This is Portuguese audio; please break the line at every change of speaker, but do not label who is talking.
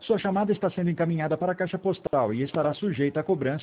Sua chamada está sendo encaminhada para a caixa postal e estará sujeita a cobrança